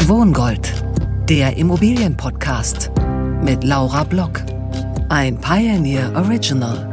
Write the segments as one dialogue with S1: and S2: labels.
S1: Wohngold, der Immobilienpodcast mit Laura Block. Ein Pioneer Original.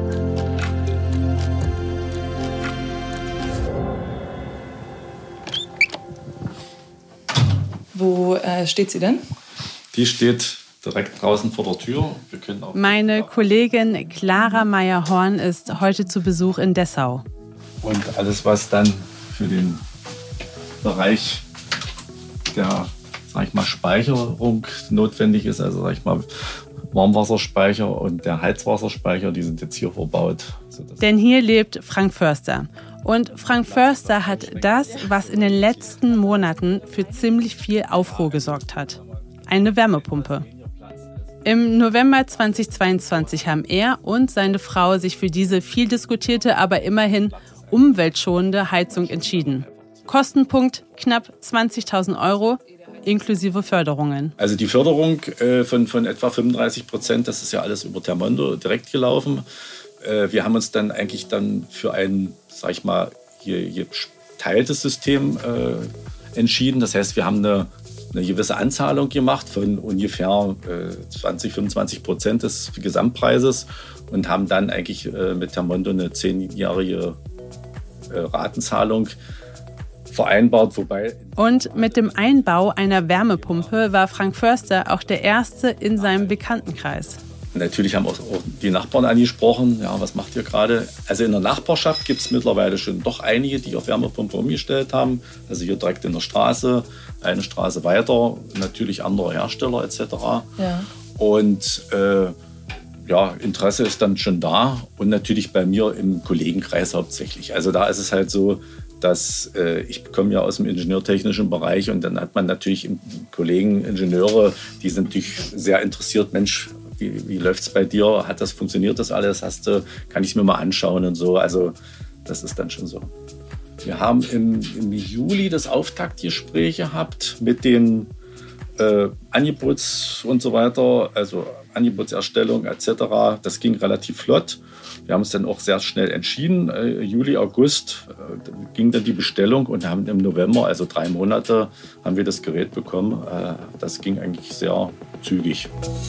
S2: Wo steht sie denn?
S3: Die steht direkt draußen vor der Tür. Wir können auch
S4: Meine Kollegin Clara Meyer-Horn ist heute zu Besuch in Dessau.
S3: Und alles, was dann für den Bereich der, Speicherung notwendig ist, also Warmwasserspeicher und der Heizwasserspeicher, die sind jetzt hier verbaut.
S4: Denn hier lebt Frank Förster. Und Frank Förster hat das, was in den letzten Monaten für ziemlich viel Aufruhr gesorgt hat. Eine Wärmepumpe. Im November 2022 haben er und seine Frau sich für diese viel diskutierte, aber immerhin umweltschonende Heizung entschieden. Kostenpunkt knapp 20.000 € inklusive Förderungen.
S3: Also die Förderung von etwa 35%, das ist ja alles über Thermondo direkt gelaufen. Wir haben uns dann eigentlich für ein, geteiltes System entschieden. Das heißt, wir haben eine gewisse Anzahlung gemacht von ungefähr 20-25% des Gesamtpreises und haben dann eigentlich mit Thermondo eine 10-jährige Ratenzahlung vereinbart,
S4: Und mit dem Einbau einer Wärmepumpe war Frank Förster auch der Erste in seinem Bekanntenkreis.
S3: Natürlich haben auch die Nachbarn angesprochen, ja, was macht ihr gerade? Also in der Nachbarschaft gibt es mittlerweile schon doch einige, die auf Wärmepumpe umgestellt haben. Also hier direkt in der Straße, eine Straße weiter, natürlich andere Hersteller etc.
S2: Ja.
S3: Und Interesse ist dann schon da und natürlich bei mir im Kollegenkreis hauptsächlich. Also da ist es halt so, dass ich komme ja aus dem ingenieurtechnischen Bereich und dann hat man natürlich Kollegen, Ingenieure, die sind natürlich sehr interessiert, Mensch, wie läuft es bei dir? Funktioniert das alles? Kann ich es mir mal anschauen und so. Also das ist dann schon so. Wir haben im Juli das Auftaktgespräch gehabt mit den Angebots und so weiter, also Angebotserstellung etc. Das ging relativ flott. Wir haben uns dann auch sehr schnell entschieden. Juli, August ging dann die Bestellung und haben im November, also 3 Monate, haben wir das Gerät bekommen. Das ging eigentlich sehr zügig.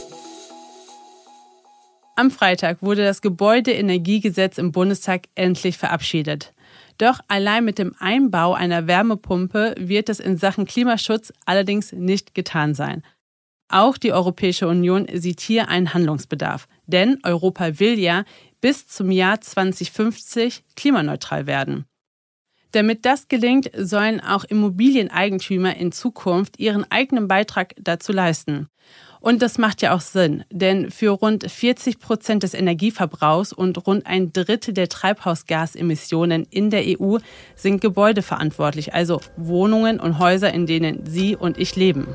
S4: Am Freitag wurde das Gebäudeenergiegesetz im Bundestag endlich verabschiedet. Doch allein mit dem Einbau einer Wärmepumpe wird es in Sachen Klimaschutz allerdings nicht getan sein. Auch die Europäische Union sieht hier einen Handlungsbedarf. Denn Europa will ja bis zum Jahr 2050 klimaneutral werden. Damit das gelingt, sollen auch Immobilieneigentümer in Zukunft ihren eigenen Beitrag dazu leisten. Und das macht ja auch Sinn, denn für rund 40% des Energieverbrauchs und rund 1/3 der Treibhausgasemissionen in der EU sind Gebäude verantwortlich, also Wohnungen und Häuser, in denen Sie und ich leben.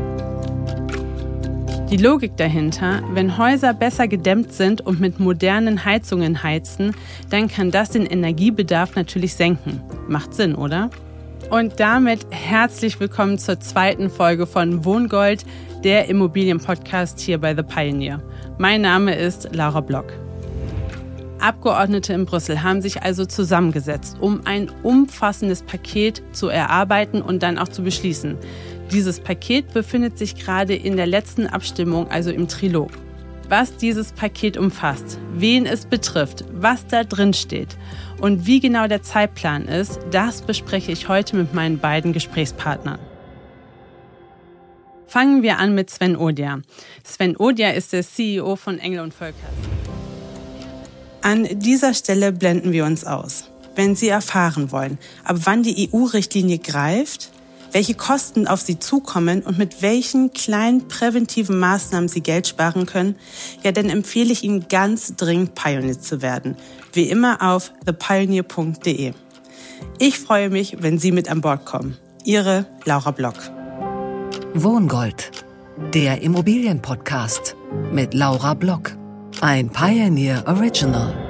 S4: Die Logik dahinter, wenn Häuser besser gedämmt sind und mit modernen Heizungen heizen, dann kann das den Energiebedarf natürlich senken. Macht Sinn, oder? Und damit herzlich willkommen zur 2. Folge von Wohngold, der Immobilienpodcast hier bei The Pioneer. Mein Name ist Laura Block. Abgeordnete in Brüssel haben sich also zusammengesetzt, um ein umfassendes Paket zu erarbeiten und dann auch zu beschließen. Dieses Paket befindet sich gerade in der letzten Abstimmung, also im Trilog. Was dieses Paket umfasst, wen es betrifft, was da drin steht und wie genau der Zeitplan ist, das bespreche ich heute mit meinen beiden Gesprächspartnern. Fangen wir an mit Sven Odia. Sven Odia ist der CEO von Engel & Völkers. An dieser Stelle blenden wir uns aus. Wenn Sie erfahren wollen, ab wann die EU-Richtlinie greift, welche Kosten auf Sie zukommen und mit welchen kleinen präventiven Maßnahmen Sie Geld sparen können, ja, dann empfehle ich Ihnen ganz dringend Pioneer zu werden. Wie immer auf thepioneer.de. Ich freue mich, wenn Sie mit an Bord kommen. Ihre Laura Block.
S1: Wohngold, der Immobilienpodcast mit Laura Block. Ein Pioneer Original.